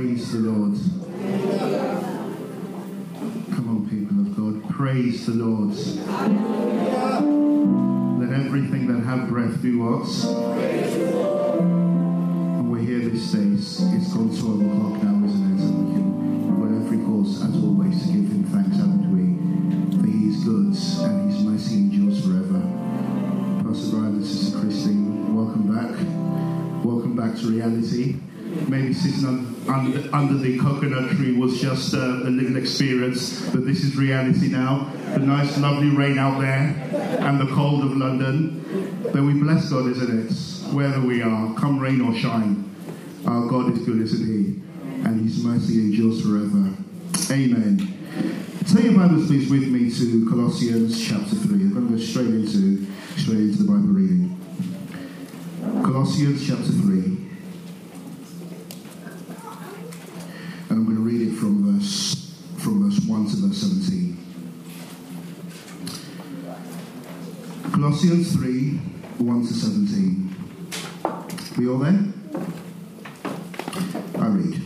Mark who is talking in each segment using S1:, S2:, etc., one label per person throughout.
S1: Praise the Lord. Come on, people of God. Praise the Lord. Let everything that have breath do what? And we're here this day. It's gone 12 o'clock now, isn't it? We've got every cause, as always, to give him thanks, haven't we? For he is good and his mercy endures forever. Pastor Brian and Sister Christine, welcome back. Welcome back to reality. Maybe sitting under the coconut tree was just a little experience, but this is reality now. The nice, lovely rain out there and the cold of London. But we bless God, isn't it? Wherever we are, come rain or shine, our God is good, isn't he? And his mercy endures forever. Amen. Take your Bibles, please, with me to Colossians chapter 3. I'm going to go straight into the Bible reading. Colossians chapter 3. And I'm going to read it from verse 1 to verse 17. Colossians 3, 1 to 17. We all there? I read.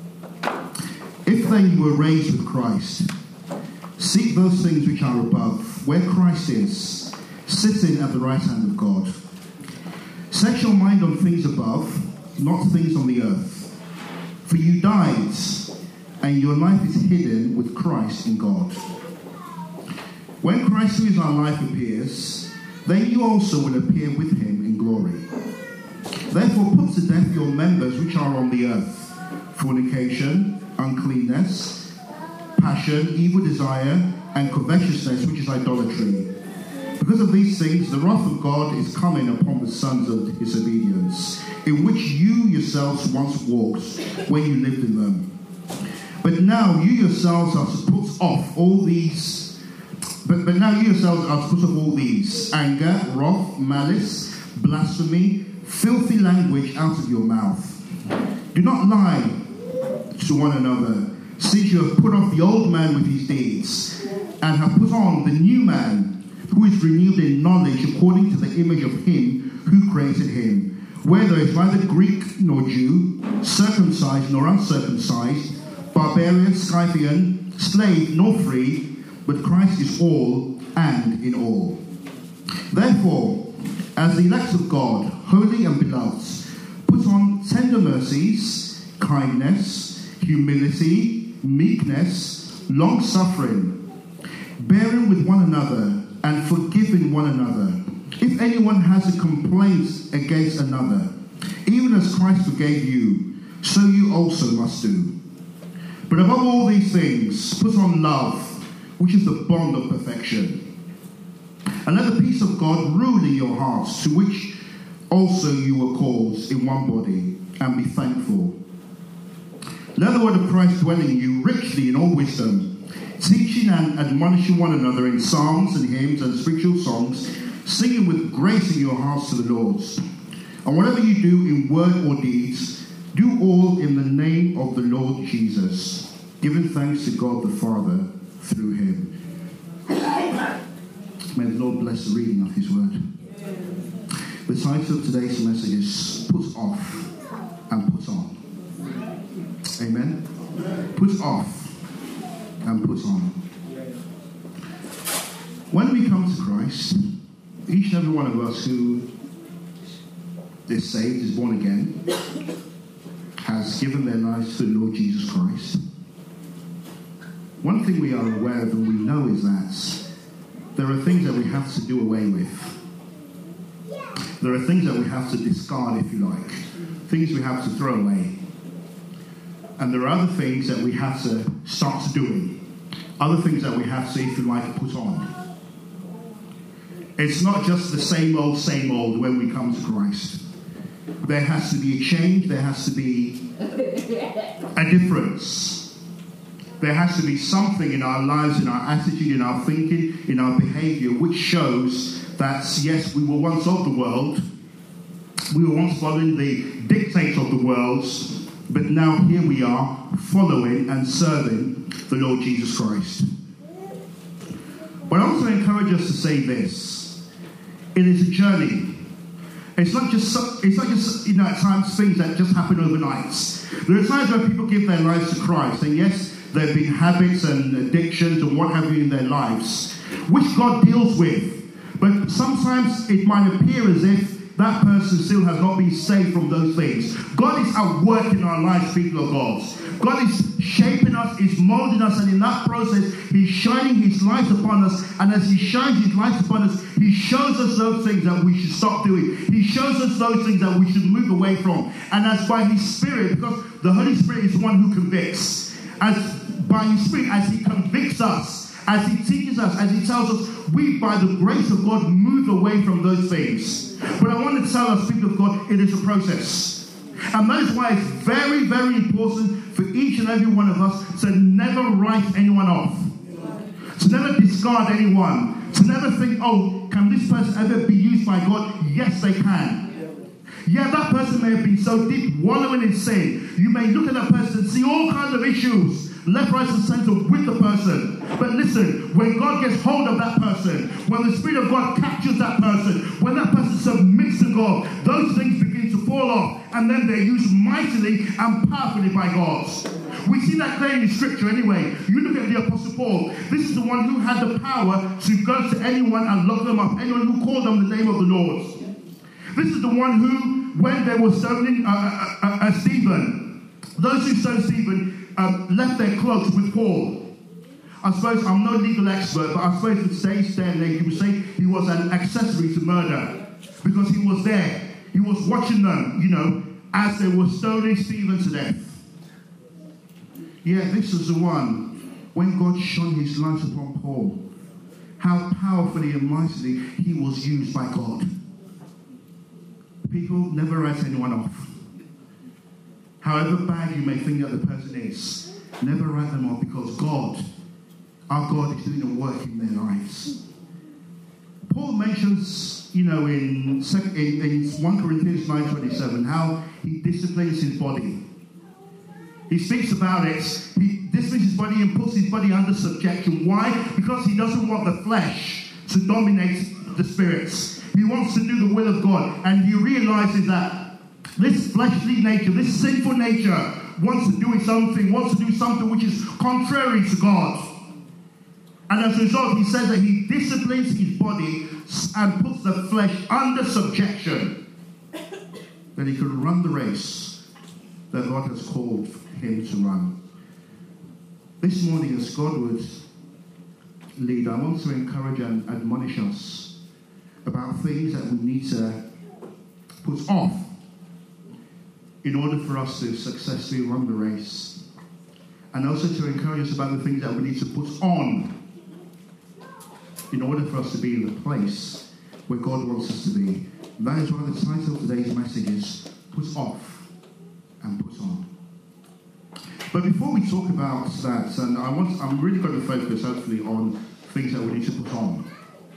S1: If then you were raised with Christ, seek those things which are above, where Christ is, sitting at the right hand of God. Set your mind on things above, not things on the earth. For you died, and your life is hidden with Christ in God. When Christ, who is our life, appears, then you also will appear with him in glory. Therefore put to death your members which are on the earth: fornication, uncleanness, passion, evil desire, and covetousness, which is idolatry. Because of these things, the wrath of God is coming upon the sons of disobedience, in which you yourselves once walked when you lived in them. But now you yourselves are to put off all these. But now you yourselves are to put off all these: anger, wrath, malice, blasphemy, filthy language out of your mouth. Do not lie to one another, since you have put off the old man with his deeds, and have put on the new man, who is renewed in knowledge according to the image of him who created him, where there is neither Greek nor Jew, circumcised nor uncircumcised, barbarian, Scythian, slave nor free, but Christ is all and in all. Therefore, as the elect of God, holy and beloved, put on tender mercies, kindness, humility, meekness, long-suffering, bearing with one another, and forgiving one another. If anyone has a complaint against another, even as Christ forgave you, so you also must do. But above all these things, put on love, which is the bond of perfection. And let the peace of God rule in your hearts, to which also you were called in one body, and be thankful. Let the word of Christ dwell in you richly in all wisdom, teaching and admonishing one another in psalms and hymns and spiritual songs, singing with grace in your hearts to the Lord. And whatever you do in word or deeds, do all in the name of the Lord Jesus, giving thanks to God the Father through him. May the Lord bless the reading of his word. The title of today's message is Put Off and Put On. Amen? Put off and put on. When we come to Christ, each and every one of us who is saved, is born again, has given their lives to the Lord Jesus Christ, one thing we are aware of and we know is that there are things that we have to do away with. There are things that we have to discard, if you like. Things we have to throw away. And there are other things that we have to start doing. Other things that we have to, if you like, put on. It's not just the same old when we come to Christ. There has to be a change. There has to be a difference. There has to be something in our lives, in our attitude, in our thinking, in our behavior, which shows that, yes, we were once of the world. We were once following the dictates of the world. But now here we are, following and serving the Lord Jesus Christ. But I also encourage us to say this. It is a journey. It's not just at times things that just happen overnight. There are times where people give their lives to Christ, and yes, there have been habits and addictions and what have you in their lives, which God deals with. But sometimes it might appear as if that person still has not been saved from those things. God is at work in our lives, people of God. God is shaping us, is molding us, and in that process, He's shining His light upon us. And as He shines His light upon us, He shows us those things that we should stop doing. He shows us those things that we should move away from. And as by His Spirit, because the Holy Spirit is the one who convicts, as by His Spirit, as He convicts us, as He teaches us, as He tells us, we, by the grace of God, move away from those things. But I want to tell us, people of God, it is a process. And that is why it's very, very important for each and every one of us to never write anyone off. To never discard anyone. To never think, oh, can this person ever be used by God? Yes, they can. Yeah, that person may have been so deep, wallowing in sin. You may look at that person and see all kinds of issues, left, right, and center with the person. But listen, when God gets hold of that person, when the Spirit of God captures that person, when that person submits to God, those things begin to fall off, and then they're used mightily and powerfully by God. We see that clearly in Scripture anyway. You look at the Apostle Paul. This is the one who had the power to go to anyone and lock them up, anyone who called on the name of the Lord. This is the one who, when they were stoning Stephen, those who stoned Stephen left their cloaks with Paul. I suppose, I'm no legal expert, but I suppose in today's day and age, you would say he was an accessory to murder. Because he was there. He was watching them, as they were stoning Stephen to death. Yeah, this is the one, when God shone His light upon Paul, how powerfully and mightily he was used by God. People, never write anyone off. However bad you may think that the person is, never write them off, because God, our God, is doing a work in their lives. Paul mentions, in 1 Corinthians 9:27, how he disciplines his body. He speaks about it. He disciplines his body and puts his body under subjection. Why? Because he doesn't want the flesh to dominate the spirits. He wants to do the will of God. And he realizes that this fleshly nature, this sinful nature, wants to do something which is contrary to God. And as a result, he says that he disciplines his body and puts the flesh under subjection, that he can run the race that God has called him to run. This morning, as God would lead, I want to encourage and admonish us about things that we need to put off in order for us to successfully run the race. And also to encourage us about the things that we need to put on in order for us to be in the place where God wants us to be. And that is why the title of today's message is Put Off and Put On. But before we talk about that, and I'm really going to focus hopefully on things that we need to put on.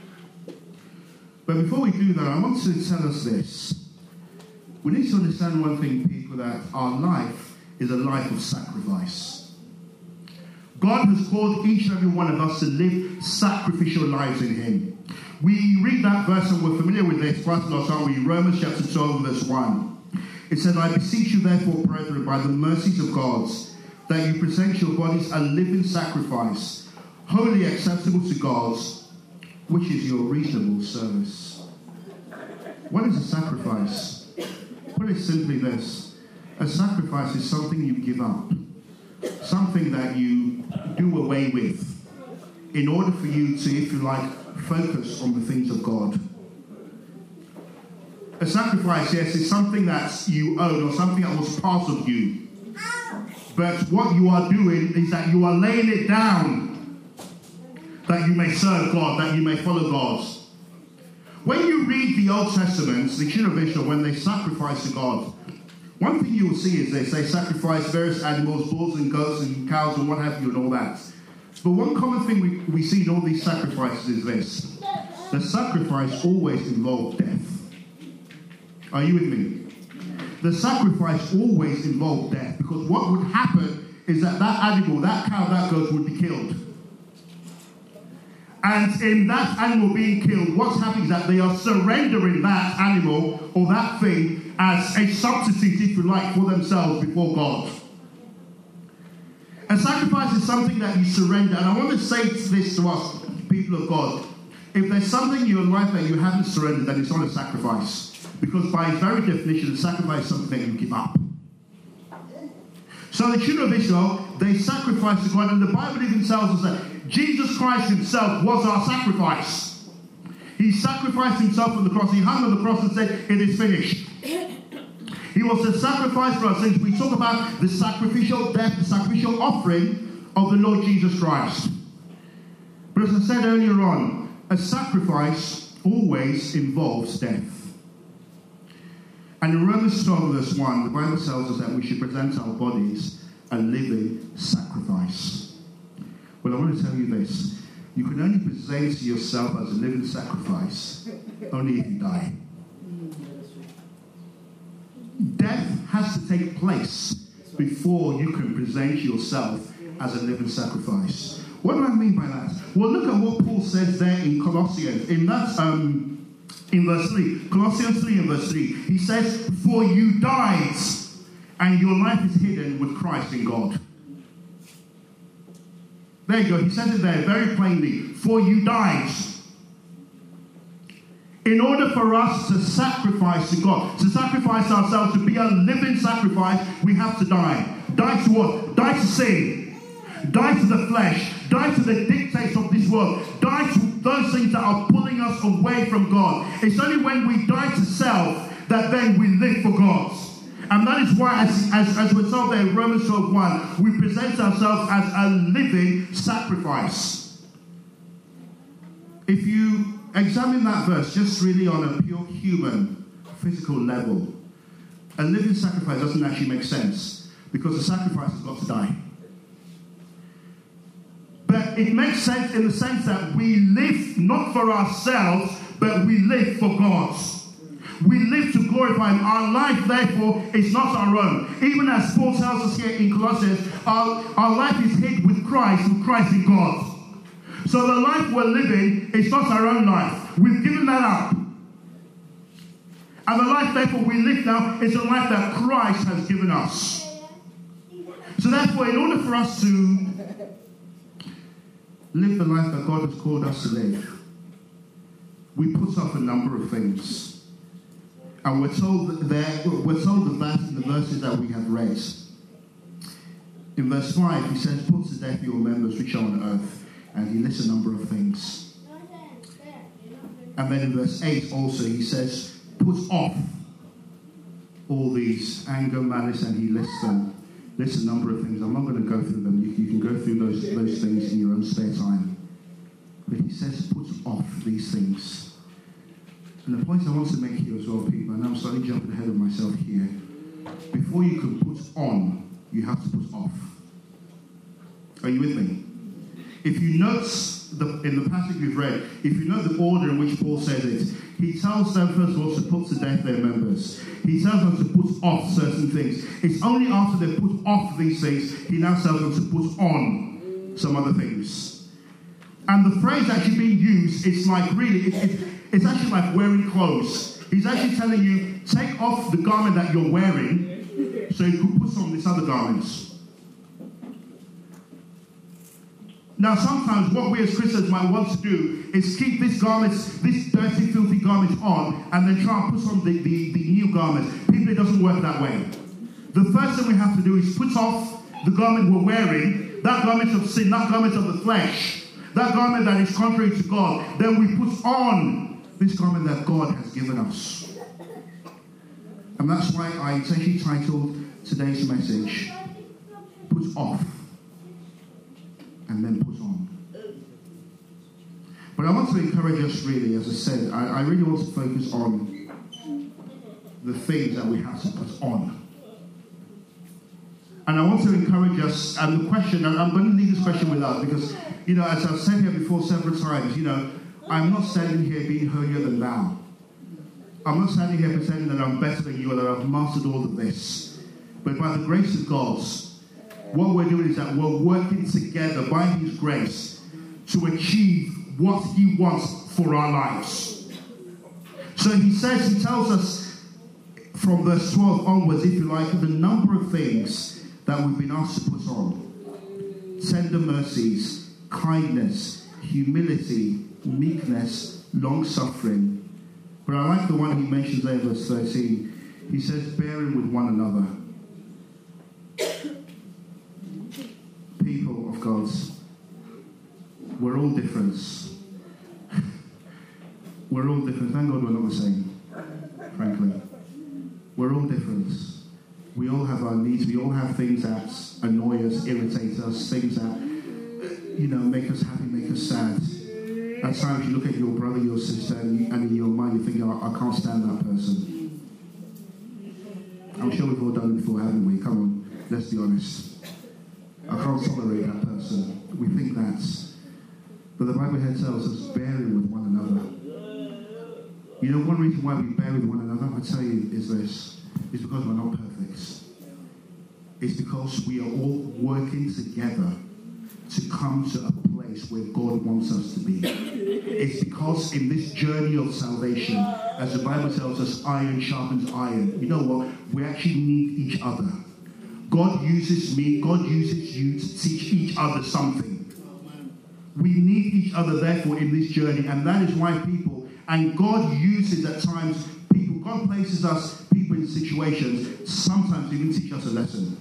S1: But before we do that, I want to tell us this. We need to understand one thing, people, that our life is a life of sacrifice. God has called each and every one of us to live sacrificial lives in Him. We read that verse, and we're familiar with this quite a lot, aren't we? Romans chapter 12, verse 1. It says, I beseech you therefore, brethren, by the mercies of God, that you present your bodies a living sacrifice, wholly acceptable to God, which is your reasonable service. What is a sacrifice? Put it simply this. A sacrifice is something you give up. Something that you do away with in order for you to, if you like, focus on the things of God. A sacrifice, yes, is something that you own or something that was part of you. But what you are doing is that you are laying it down that you may serve God, that you may follow God. When you read the Old Testament, the children of Israel, when they sacrifice to God, one thing you will see is this: they sacrifice various animals, bulls and goats and cows and what have you and all that. But one common thing we see in all these sacrifices is this: the sacrifice always involved death. Are you with me? The sacrifice always involved death, because what would happen is that animal, that cow, that goat would be killed. And in that animal being killed, what's happening is that they are surrendering that animal or that thing as a substitute, if you like, for themselves before God. A sacrifice is something that you surrender. And I want to say this to us, people of God. If there's something in your life that you haven't surrendered, then it's not a sacrifice. Because by its very definition, a sacrifice is something that you give up. So the children of Israel, they sacrificed to God. And the Bible even tells us that Jesus Christ himself was our sacrifice. He sacrificed himself on the cross. He hung on the cross and said, "It is finished." He was a sacrifice for our sins. We talk about the sacrificial death, the sacrificial offering of the Lord Jesus Christ. But as I said earlier on, a sacrifice always involves death. And in Romans 12 verse 1, the Bible tells us that we should present our bodies a living sacrifice. Well, I want to tell you this. You can only present yourself as a living sacrifice only if you die. Death has to take place before you can present yourself as a living sacrifice. What do I mean by that? Well, look at what Paul says there in Colossians. In verse 3. Colossians 3 and verse 3. He says, "For you died, and your life is hidden with Christ in God." There you go. He says it there very plainly. For you died. In order for us to sacrifice to God, to sacrifice ourselves, to be a living sacrifice, we have to die. Die to what? Die to sin. Die to the flesh. Die to the dictates of this world. Die to those things that are pulling us away from God. It's only when we die to self that then we live for God. And that is why, as we're told there in Romans 12:1, we present ourselves as a living sacrifice. If you examine that verse just really on a pure human, physical level, a living sacrifice doesn't actually make sense because the sacrifice has got to die. But it makes sense in the sense that we live not for ourselves, but we live for God. We live to glorify Him. Our life, therefore, is not our own. Even as Paul tells us here in Colossians, our life is hid with Christ in God. So the life we're living is not our own life. We've given that up. And the life, therefore, we live now is a life that Christ has given us. So therefore, in order for us to live the life that God has called us to live, we put off a number of things. And we're told of that in the verses that we have read. In verse 5, he says, "Put to death your members which are on earth." And he lists a number of things. And then in verse 8 also, he says, "Put off all these, anger, malice," and he lists a number of things. I'm not going to go through them. You can go through those things in your own spare time. But he says, "Put off these things." And the point I want to make here as well, people, and I'm slightly jumping ahead of myself here. Before you can put on, you have to put off. Are you with me? If you note in the passage we've read, if you note the order in which Paul says it, he tells them first of all to put to death their members. He tells them to put off certain things. It's only after they put off these things, he now tells them to put on some other things. And the phrase actually being used, it's like really, it's actually like wearing clothes. He's actually telling you, take off the garment that you're wearing so you can put on these other garments. Now, sometimes what we as Christians might want to do is keep these garments, these dirty, filthy garments on, and then try and put on the new garments. People, it doesn't work that way. The first thing we have to do is put off the garment we're wearing, that garment of sin, that garment of the flesh, that garment that is contrary to God. Then we put on this garment that God has given us. And that's why I essentially titled today's message, "Put Off and Then Put On." But I want to encourage us really, as I said, I really want to focus on the things that we have to put on. And I want to encourage us, and the question, and I'm going to leave this question with us, because, as I've said here before several times, I'm not standing here being holier than thou. I'm not standing here pretending that I'm better than you or that I've mastered all of this. But by the grace of God, what we're doing is that we're working together by His grace to achieve what he wants for our lives. So he tells us from verse 12 onwards, if you like, the number of things that we've been asked to put on. Tender mercies, kindness, humility, meekness, long-suffering. But I like the one he mentions there in verse 13. He says, bearing with one another. People of God, we're all different. We're all different. Thank God we're not the same, frankly. We're all different. We all have our needs. We all have things that annoy us, irritate us, things that, make us happy, make us sad. At times you look at your brother, your sister, and in your mind you think, I can't stand that person. I'm sure we've all done it before, haven't we? Come on, let's be honest. I can't tolerate that person. We think that. But the Bible here tells us bearing with one another. One reason why we bear with one another, I tell you, is this. It's because we're not perfect. It's because we are all working together to come to a place where God wants us to be. It's because in this journey of salvation, as the Bible tells us, iron sharpens iron. You know what? We actually need each other. God uses me, God uses you to teach each other something. We need each other, therefore, in this journey. And that is why and God uses at times people, God places us, people in situations, sometimes even teach us a lesson.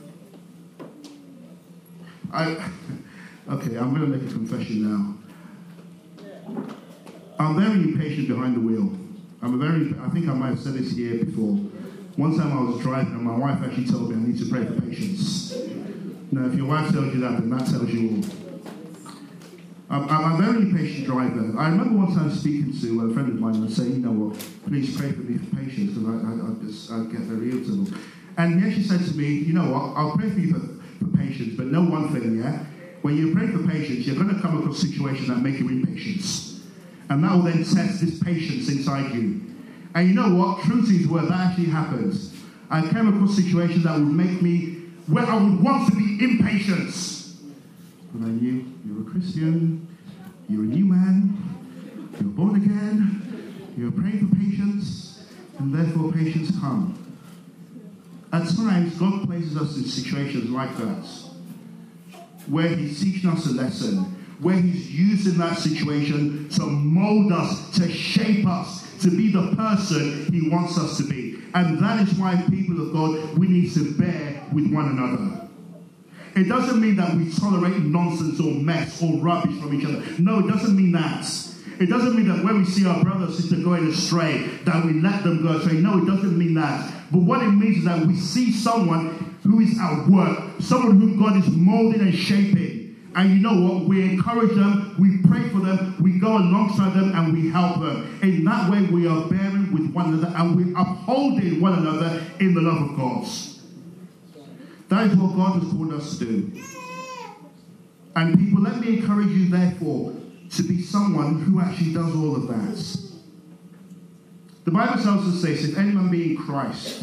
S1: Okay, I'm going to make a confession now. I'm very impatient behind the wheel. I think I might have said this here before. One time I was driving and my wife actually told me I need to pray for patience. Now, if your wife tells you that, then that tells you all. I'm a very impatient driver. I remember one time speaking to a friend of mine and saying, please pray for me for patience because I get very irritable. And he actually said to me, I'll pray for you for patience, but know one thing, yeah? When you pray for patience, you're going to come across situations that make you impatient. And that will then test this patience inside you. And you know what? True to his word, that actually happens. I came across situations that would make me, where I would want to be impatient. But I knew you're a Christian, you're a new man, you're born again, you're praying for patience, and therefore patience comes. At times, God places us in situations like that, where he's teaching us a lesson, where he's using that situation to mold us, to shape us, to be the person he wants us to be. And that is why, people of God, we need to bear with one another. It doesn't mean that we tolerate nonsense or mess or rubbish from each other. No, it doesn't mean that. It doesn't mean that when we see our brother or sister going astray, that we let them go astray. No, it doesn't mean that. But what it means is that we see someone who is at work, someone whom God is molding and shaping. And you know what? We encourage them, we pray for them, we go alongside them, and we help them. In that way, we are bearing with one another, and we upholding one another in the love of God. That is what God has called us to do. And people, let me encourage you, therefore, to be someone who actually does all of that. The Bible tells us this: if anyone be in Christ,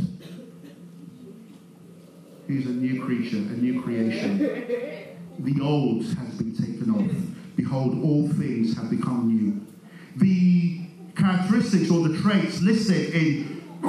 S1: he's a new creature, a new creation. The old has been taken off. Behold, all things have become new. The characteristics or the traits listed in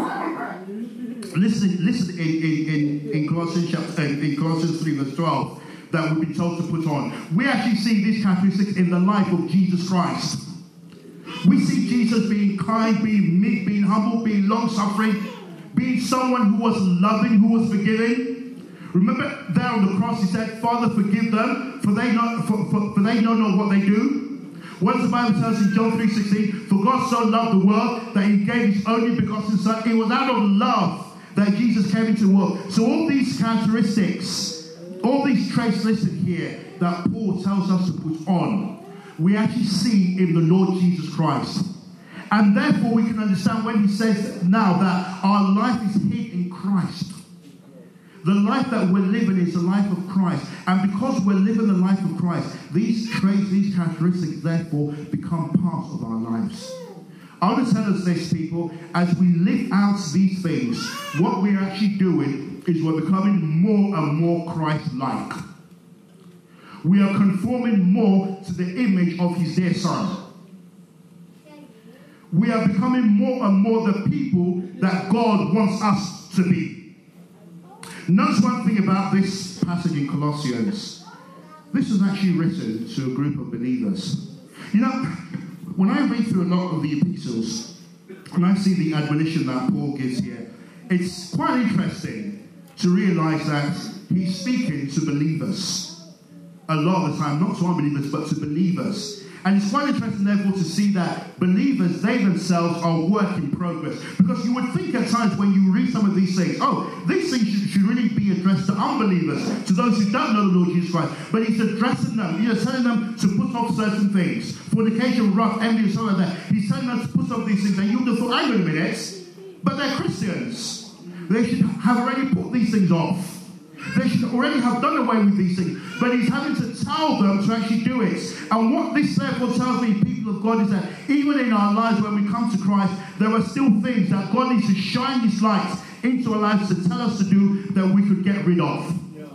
S1: Colossians 3 verse 12 that we've been told to put on. We actually see these characteristics in the life of Jesus Christ. We see Jesus being kind, being meek, being humble, being long-suffering, being someone who was loving, who was forgiving. Remember there on the cross he said, Father, forgive them, for they don't know what they do. What does the Bible tell us in John 3:16? For God so loved the world that he gave his only begotten Son. It was out of love that Jesus came into the world. So all these characteristics, all these traits listed here that Paul tells us to put on, we actually see in the Lord Jesus Christ. And therefore we can understand when he says now that our life is hid in Christ. The life that we're living is the life of Christ. And because we're living the life of Christ, these traits, these characteristics, therefore, become part of our lives. I want to tell us this, people, as we live out these things, what we're actually doing is we're becoming more and more Christ-like. we are conforming more to the image of his dear Son. We are becoming more and more the people that God wants us to be. Notice one thing about this passage in Colossians. This was actually written to a group of believers. You know, when I read through a lot of the epistles, and I see the admonition that Paul gives here, it's quite interesting to realize that he's speaking to believers. A lot of the time, not to unbelievers, but to believers. And it's quite interesting, therefore, to see that believers, they themselves are work in progress. Because you would think at times when you read some of these things, these things should really be addressed to unbelievers, to those who don't know the Lord Jesus Christ. But he's addressing them. He's telling them to put off certain things. Fornication, wrath, envy, and so like that. He's telling them to put off these things. And you would have thought, hang on a minute, but they're Christians. They should have already put these things off. They should already have done away with these things. But he's having to tell them to actually do it. And what this therefore tells me, people of God, is that even in our lives when we come to Christ, there are still things that God needs to shine his light into our lives to tell us to do that we could get rid of.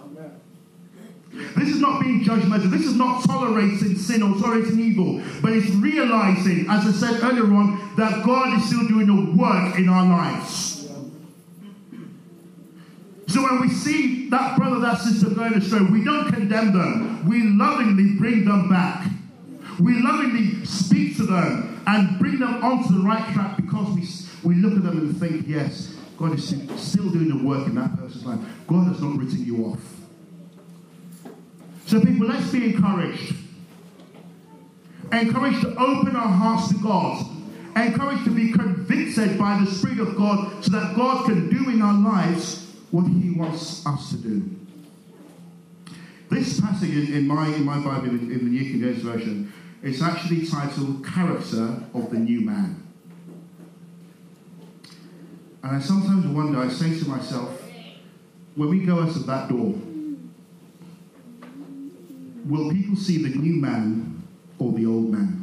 S1: This is not being judgmental. This is not tolerating sin or tolerating evil. But it's realizing, as I said earlier on, that God is still doing the work in our lives. So when we see that brother, that sister going astray, we don't condemn them. We lovingly bring them back. We lovingly speak to them and bring them onto the right track, because we look at them and think, yes, God is still doing the work in that person's life. God has not written you off. So people, let's be encouraged. Encouraged to open our hearts to God. Encouraged to be convicted by the Spirit of God so that God can do in our lives what he wants us to do. This passage in my Bible, in the New King James Version, is actually titled Character of the New Man. And I sometimes wonder, I say to myself, when we go out of that door, will people see the new man or the old man?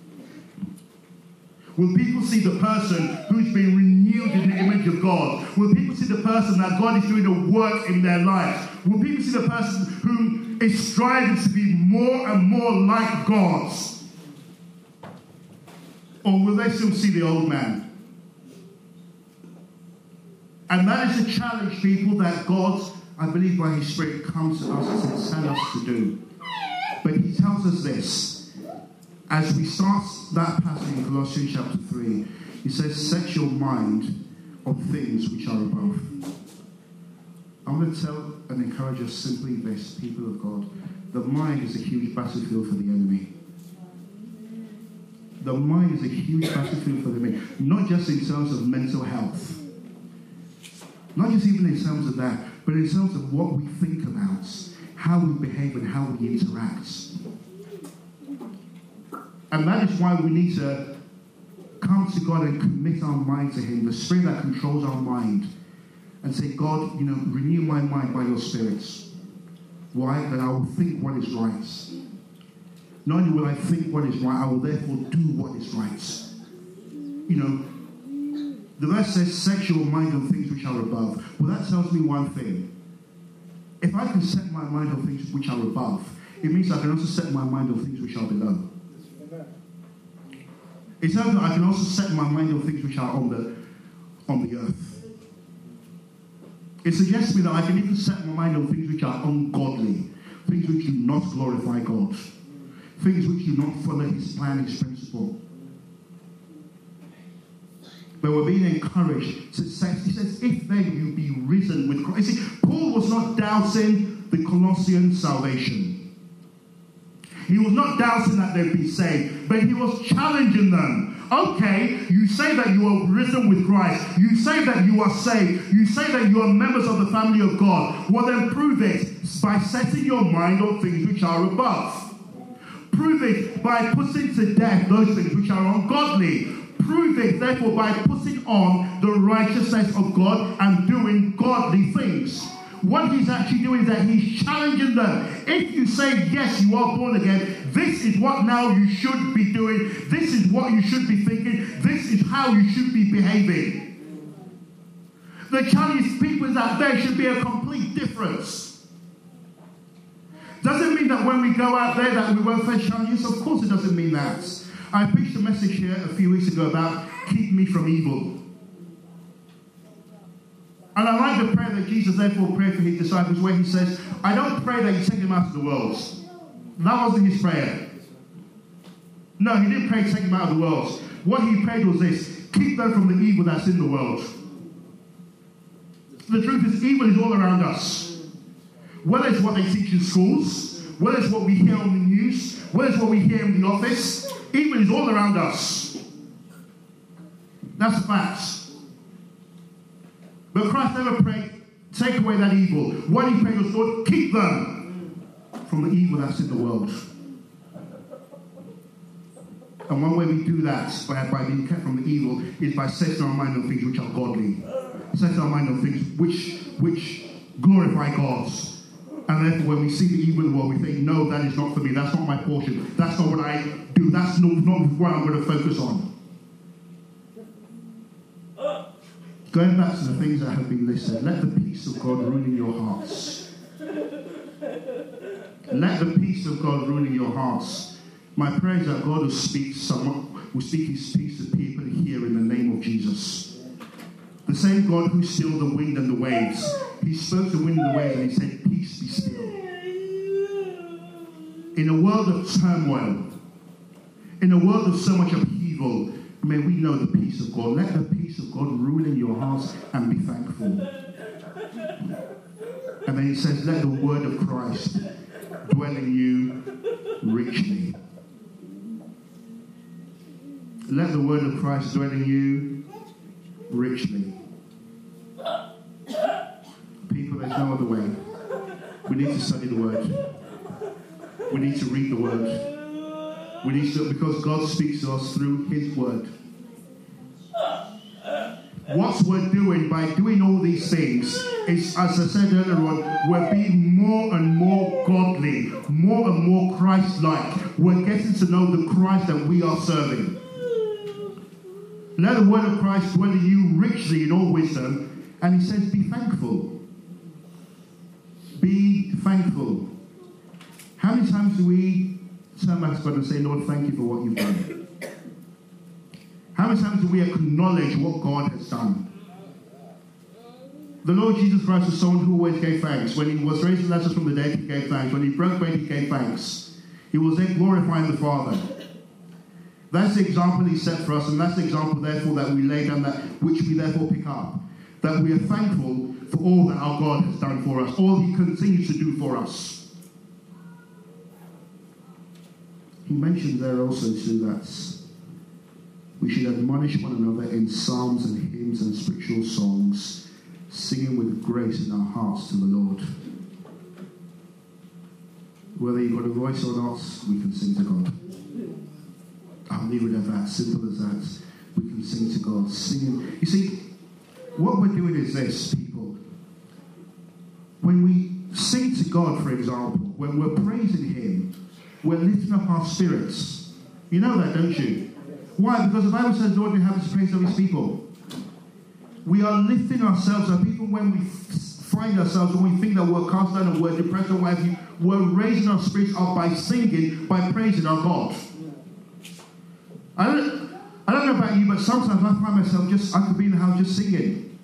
S1: Will people see the person who's been renewed in the image of God? Will people see the person that God is doing the work in their lives? Will people see the person who is striving to be more and more like God? Or will they still see the old man? And that is a challenge, people, that God, I believe by his Spirit, comes to us to tell us to do. But he tells us this. As we start that passage in Colossians chapter 3, he says, set your mind on things which are above. I'm going to tell and encourage us simply this, people of God. The mind is a huge battlefield for the enemy. The mind is a huge battlefield for the enemy. Not just in terms of mental health. Not just even in terms of that, but in terms of what we think about, how we behave and how we interact. And that is why we need to come to God and commit our mind to him, the Spirit that controls our mind, and say, God, renew my mind by your Spirit. Why? That I will think what is right. Not only will I think what is right, I will therefore do what is right. The verse says, set your mind on things which are above. Well, that tells me one thing. If I can set my mind on things which are above, it means I can also set my mind on things which are below. It tells me I can also set my mind on things which are on the earth. It suggests to me that I can even set my mind on things which are ungodly, things which do not glorify God, things which do not follow his plan, his principle. But we're being encouraged to say, he says, if then you be risen with Christ. You see, Paul was not doubting the Colossians' salvation. He was not doubting that they'd be saved, but he was challenging them. Okay, you say that you are risen with Christ. You say that you are saved. You say that you are members of the family of God. Well, then prove it by setting your mind on things which are above. Prove it by putting to death those things which are ungodly. Prove it, therefore, by putting on the righteousness of God and doing godly things. What he's actually doing is that he's challenging them. If you say, yes, you are born again, this is what now you should be doing. This is what you should be thinking. This is how you should be behaving. The challenge people is that there should be a complete difference. Doesn't mean that when we go out there that we won't face challenges? Of course it doesn't mean that. I preached a message here a few weeks ago about keep me from evil. And I like the prayer that Jesus therefore prayed for his disciples where he says, I don't pray that you take them out of the world. That wasn't his prayer. No, he didn't pray to take them out of the world. What he prayed was this, keep them from the evil that's in the world. The truth is, evil is all around us. Whether it's what they teach in schools, whether it's what we hear on the news, whether it's what we hear in the office, evil is all around us. That's a fact. But Christ never prayed, take away that evil. What he prayed was, Lord, keep them from the evil that's in the world. And one way we do that, by being kept from the evil, is by setting our mind on things which are godly. Setting our mind on things which glorify God. And therefore, when we see the evil in the world, we think, no, that is not for me. That's not my portion. That's not what I do. That's not what I'm going to focus on. Going back to the things that have been listed, let the peace of God rule in your hearts. Let the peace of God rule in your hearts. My prayer is that God will speak his peace to people here in the name of Jesus. The same God who stilled the wind and the waves. He spoke to the wind and the waves and he said, peace be still. In a world of turmoil, in a world of so much upheaval, may we know the peace of God. Let the peace of God rule in your hearts and be thankful. And then he says, let the word of Christ dwell in you richly. Let the word of Christ dwell in you richly. People, there's no other way. We need to study the word. We need to read the word. We need to, because God speaks to us through his word. What we're doing by doing all these things is, as I said earlier on, we're being more and more godly, more and more Christ-like. We're getting to know the Christ that we are serving. Let the word of Christ dwell in you richly in all wisdom. And he says, be thankful. Be thankful. How many times do we turn back to God and say, Lord, thank you for what you've done? How many times do we acknowledge what God has done? The Lord Jesus Christ was someone who always gave thanks. When he was raising Lazarus from the dead, he gave thanks. When he broke bread, he gave thanks. He was then glorifying the Father. That's the example he set for us, and that's the example, therefore, that we lay down, that which we therefore pick up. That we are thankful for all that our God has done for us, all he continues to do for us. He mentioned there also too that we should admonish one another in psalms and hymns and spiritual songs, singing with grace in our hearts to the Lord. Whether you've got a voice or not, we can sing to God. I'll leave it at that, simple as that. We can sing to God, singing. You see, what we're doing is this, people. When we sing to God, for example, when we're praising him, we're lifting up our spirits. You know that, don't you? Why? Because the Bible says, Lord, inhabits the praise of his people. We are lifting ourselves up, even when we find ourselves, when we think that we're cast down and we're depressed or what have you, we're raising our spirits up by singing, by praising our God. I don't know about you, but sometimes I find myself I could be in the house just singing.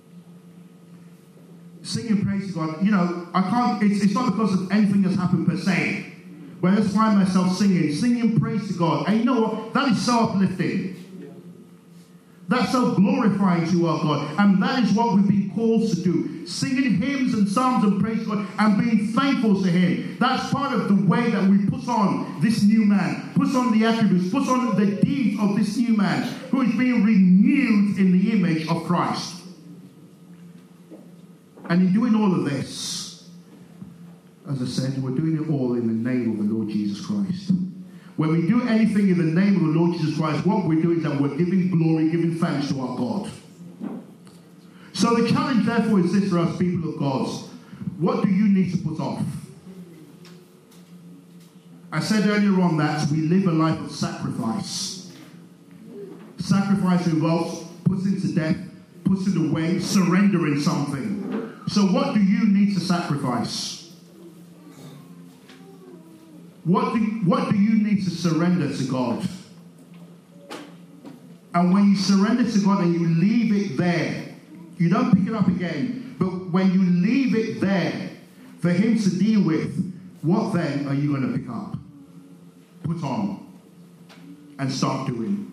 S1: Singing praise to God. You know, I can't, it's not because of anything that's happened per se. But I just find myself singing praise to God. And you know what? That is so uplifting. That's so glorifying to our God. And that is what we've been called to do. Singing hymns and psalms and praise God and being thankful to him. That's part of the way that we put on this new man. Put on the attributes. Put on the deeds of this new man who is being renewed in the image of Christ. And in doing all of this, as I said, we're doing it all in the name of the Lord Jesus Christ. When we do anything in the name of the Lord Jesus Christ, what we're doing is that we're giving glory, giving thanks to our God. So the challenge, therefore, is this for us, people of God. What do you need to put off? I said earlier on that we live a life of sacrifice. Sacrifice involves putting to death, putting away, surrendering something. So what do you need to sacrifice? What do you need to surrender to God? And when you surrender to God and you leave it there, you don't pick it up again, but when you leave it there for him to deal with, what then are you going to pick up, put on, and start doing?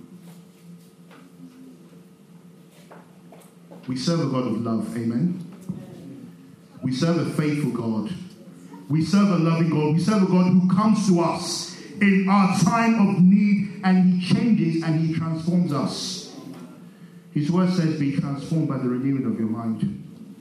S1: We serve a God of love, amen? We serve a faithful God. We serve a loving God. We serve a God who comes to us in our time of need, and he changes and he transforms us. His word says, be transformed by the renewing of your mind.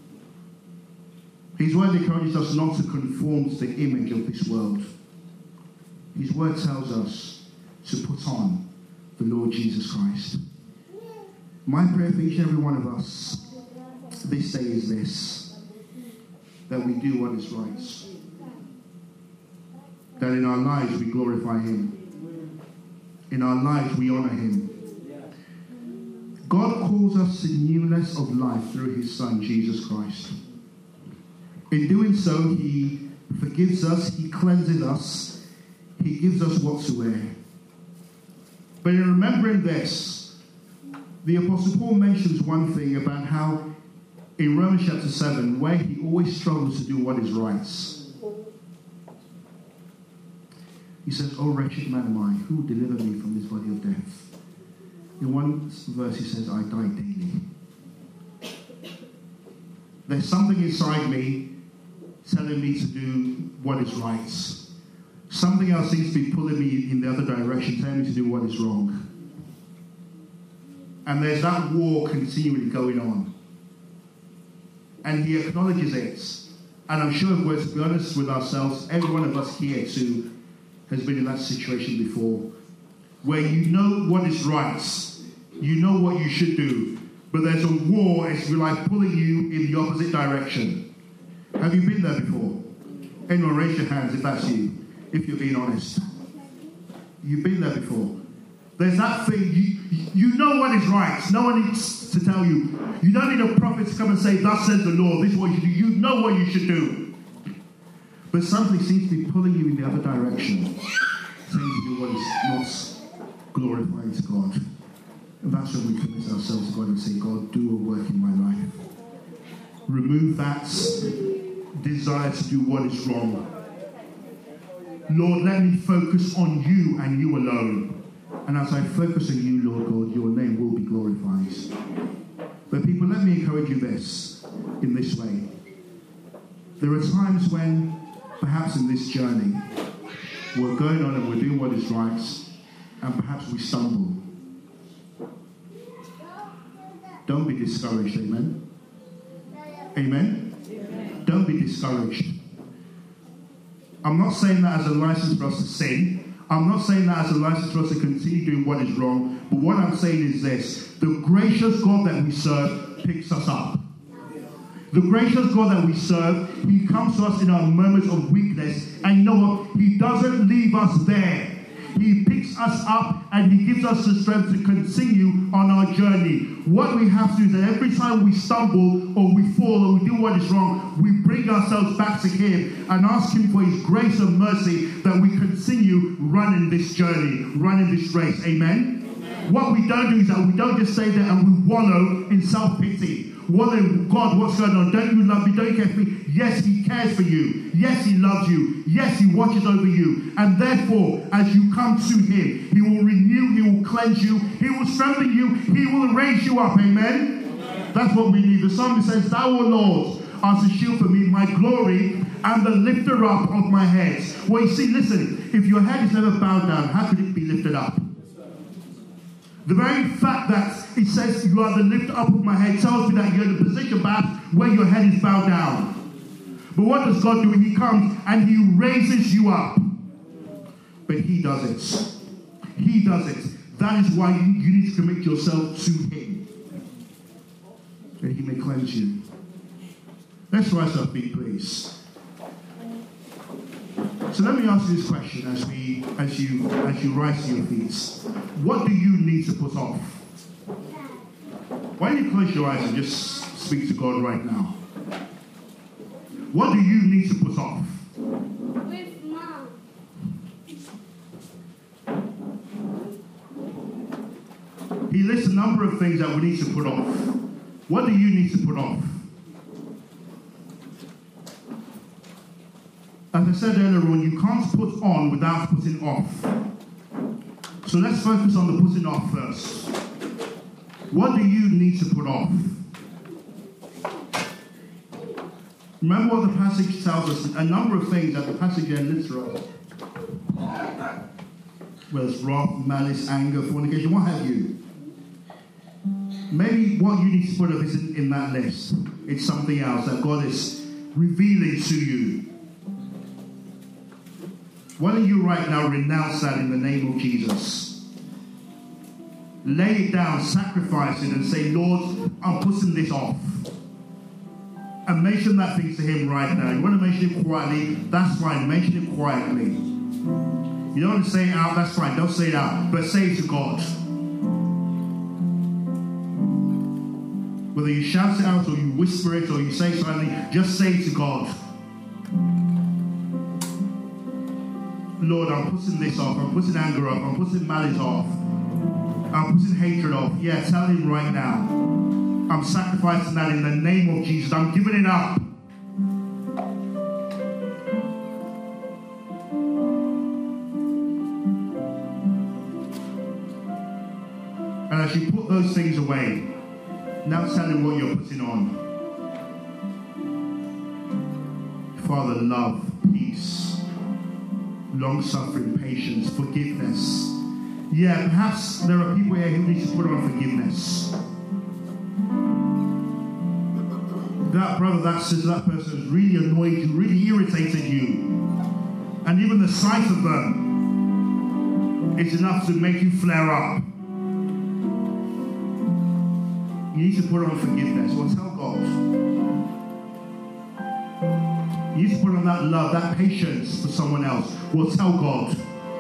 S1: His word encourages us not to conform to the image of this world. His word tells us to put on the Lord Jesus Christ. My prayer for each and every one of us this day is this: that we do what is right. That in our lives we glorify him. In our lives we honor him. God calls us to newness of life through his Son, Jesus Christ. In doing so, he forgives us, he cleanses us, he gives us what to wear. But in remembering this, the Apostle Paul mentions one thing about how in Romans chapter 7, where he always struggles to do what is right. He says, "Oh, wretched man am I, who will deliver me from this body of death?" In one verse he says, "I die daily." There's something inside me telling me to do what is right. Something else seems to be pulling me in the other direction, telling me to do what is wrong. And there's that war continually going on. And he acknowledges it. And I'm sure if we're to be honest with ourselves, every one of us here too has been in that situation before, where you know what is right, you know what you should do, but there's a war, it's like pulling you in the opposite direction. Have you been there before? Anyone, raise your hands if that's you, if you're being honest. You've been there before. There's that thing, you know what is right. No one needs to tell you. You don't need a prophet to come and say, "Thus says the Lord, this is what you do." You know what you should do. But something seems to be pulling you in the other direction, saying to do what is not glorifying to God. And that's when we commit ourselves to God and say, "God, do a work in my life. Remove that desire to do what is wrong. Lord, let me focus on you and you alone. And as I focus on you, Lord God, your name will be glorified." But people, let me encourage you in this way. There are times when, perhaps in this journey, we're going on and we're doing what is right, and perhaps we stumble. Don't be discouraged, amen? Amen? Amen. Don't be discouraged. I'm not saying that as a license for us to sin. I'm not saying that as a license for us to continue doing what is wrong. But what I'm saying is this: the gracious God that we serve picks us up. The gracious God that we serve, he comes to us in our moments of weakness. And you know what? He doesn't leave us there. He picks us up and he gives us the strength to continue on our journey. What we have to do is that every time we stumble or we fall or we do what is wrong, we bring ourselves back to him and ask him for his grace and mercy that we continue running this journey, running this race. Amen? Amen. What we don't do is that we don't just stay there and we wallow in self-pity. Wondering, "God, what's going on? Don't you love me? Don't you care for me?" Yes, he cares for you. Yes, he loves you. Yes, he watches over you. And therefore, as you come to him, he will renew, he will cleanse you, he will strengthen you, he will raise you up. Amen? Amen. That's what we need. The psalmist says, "Thou, O Lord, art a shield for me, my glory, and the lifter up of my head." Well, you see, listen, if your head is never bowed down, how could it be lifted up? The very fact that it says you are the lifter up of my head tells me that you're in a position perhaps where your head is bowed down. But what does God do? He comes and he raises you up. But he does it. He does it. That is why you need to commit yourself to him, that he may cleanse you. Let's rise our feet, please. So let me ask you this question as you rise to your feet. What do you need to put off? Why don't you close your eyes and just speak to God right now? What do you need to put off?
S2: With Mom.
S1: lists a number of things that we need to put off. What do you need to put off? As I said earlier on, you can't put on without putting off. So let's focus on the putting off first. What do you need to put off? Remember what the passage tells us, a number of things that the passage here lists for us. Whether it's wrath, malice, anger, fornication, what have you. Maybe what you need to put off isn't in that list. It's something else that God is revealing to you. Why don't you right now renounce that in the name of Jesus? Lay it down, sacrifice it, and say, Lord, I'm putting this off. And mention that thing to him right now. You want to mention it quietly? That's fine. Mention it quietly. You don't want to say it out? That's fine. Don't say it out. But say it to God. Whether you shout it out or you whisper it or you say something, just say it to God. Lord, I'm putting this off. I'm putting anger off. I'm putting malice off. I'm putting hatred off. Yeah, tell him right now. I'm sacrificing that in the name of Jesus. I'm giving it up. And as you put those things away, now tell him what you're putting on. Father, love, peace, long-suffering, patience, forgiveness. Yeah, perhaps there are people here who need to put on forgiveness. That brother, that sister, that person has really annoyed you, really irritated you. And even the sight of them is enough to make you flare up. You need to put on forgiveness. Well, tell God. You need to put on that love, that patience for someone else. Well, tell God.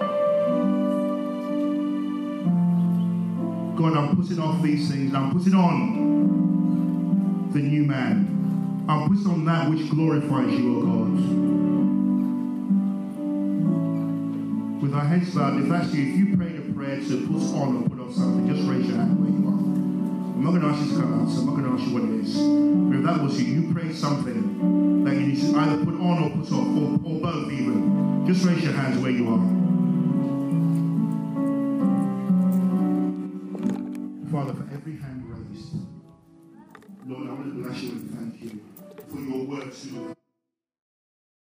S1: God, I'm putting off these things. I'm putting on the new man. I'm putting on that which glorifies you, O God. With our heads bowed, if that's you, if you prayed a prayer to put on or put off something, just raise your hand where you are. I'm not going to ask you to come out, so I'm not going to ask you what it is. But if that was you, you prayed something that you need to either put on or put off, or both even. Just raise your hands where you are.